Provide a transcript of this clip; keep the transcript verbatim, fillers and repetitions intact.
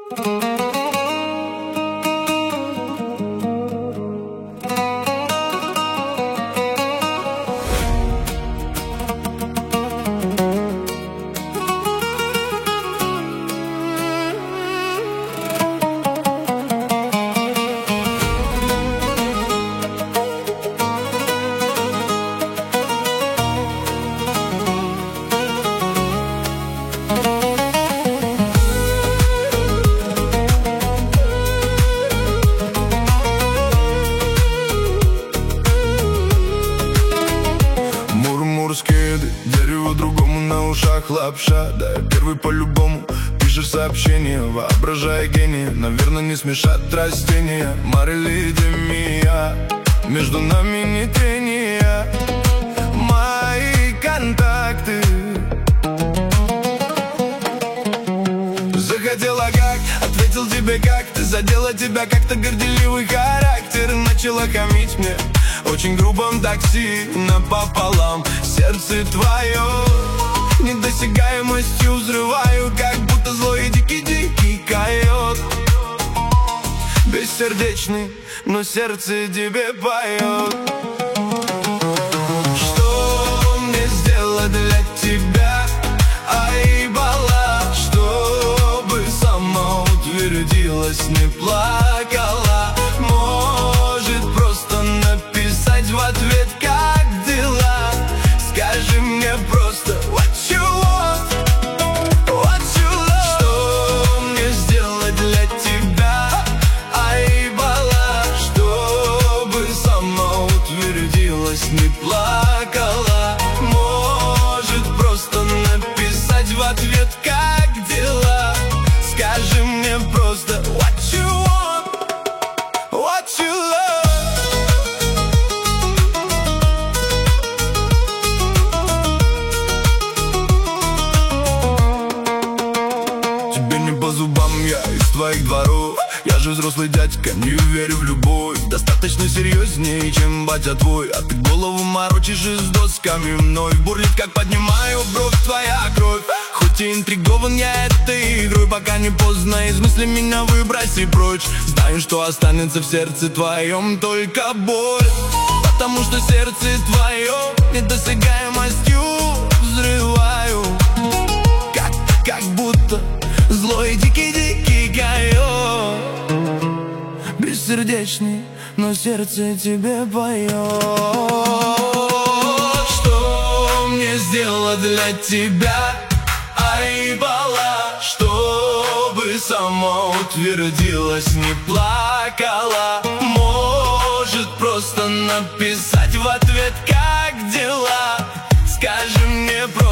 Дерево другому на ушах лапша. Да, я первый по-любому. Пишешь сообщение, воображая гения. Наверное, не смешат растения. Марилидемия. Между нами не трения. Мои контакты. Захотела как, ответил тебе как. Ты задела тебя как-то горделивый характер. Начала хамить мне очень грубом такси напополам. Сердце твое недосягаемостью взрываю, как будто злой и дикий-дикий койот. Бессердечный, но сердце тебе поет. Что мне сделать для тебя, Айбала, чтобы сама утвердилась, не плакала? Может, просто написать в ответ, как дела? Скажи мне просто what you want, what you love. Что мне сделать для тебя, Айбала, чтобы сама утвердилась, не плакала? Может, просто написать в ответ, как дела? Скажи мне просто what you want, what you love. По зубам я из твоих дворов. Я же взрослый дядька, не верю в любовь. Достаточно серьезнее, чем батя твой. А ты голову морочишь и с досками мной. Бурлит, как поднимаю бровь, твоя кровь. Хоть и интригован я этой игрой, пока не поздно из мысли меня выброси прочь. Знаю, что останется в сердце твоем только боль, потому что сердце твое недосягаемостью взрываю, как, как будто злой дикий-дикий койот. Бессердечный, но сердце тебе поет. Что мне сделать для тебя, Айбала, чтобы сама утвердилась, не плакала? Может, просто написать в ответ, как дела? Скажи мне просто